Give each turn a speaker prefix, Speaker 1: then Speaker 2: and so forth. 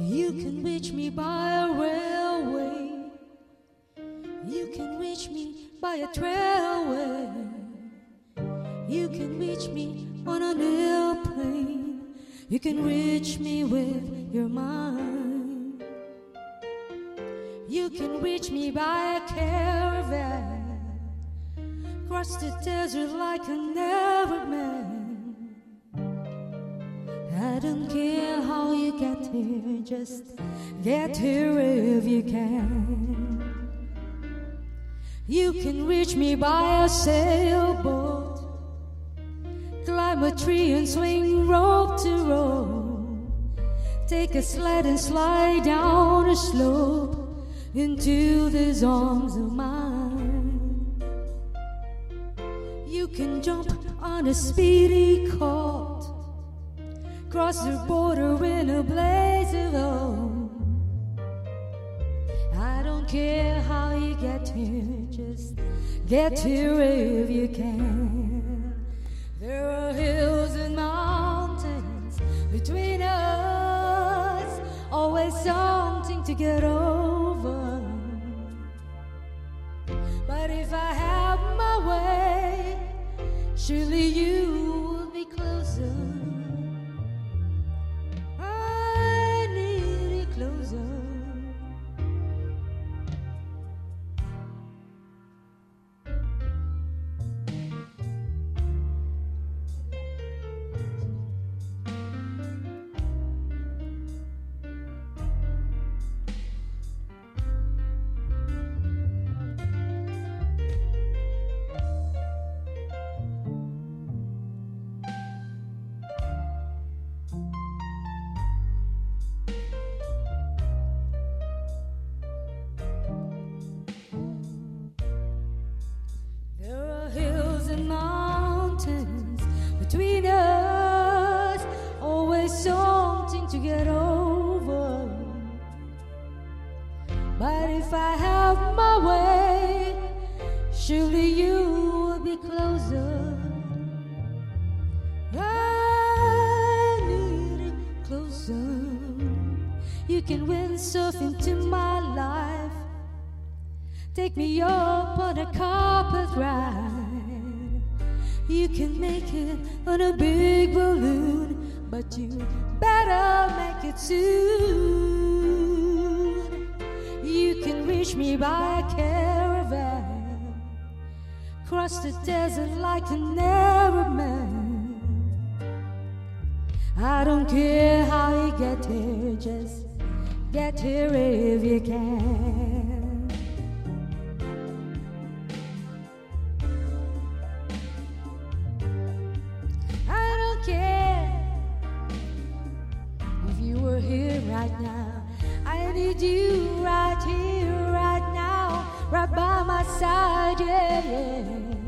Speaker 1: You can reach me by a railway. You can reach me by a trailway. You can reach me on an airplane. You can reach me with your mind. You can reach me by a caravan, cross the desert like a never man. I don't care how you get here, just get here if you can. You can reach me by a sailboat, climb a tree and swing rope to rope, take a sled and slide down a slope into these arms of mine. You can jump on a speedy cart, cross the border in a blaze of hope. I don't care how you get here, just get here if you can. There are hills and mountains between us, always something to get over. But if I have my way, surely you will be closer. I need you closer. Between us, always something to get over. But if I have my way, surely you will be closer. I need it closer. You can windsurf into my life, take me up on a carpet ride. You can make it on a big balloon, but you better make it soon. You can reach me by a caravan, cross the desert like a never man. I don't care how you get here, just get here if you can. Right now, I need you right here, right now, right by my side, yeah, yeah.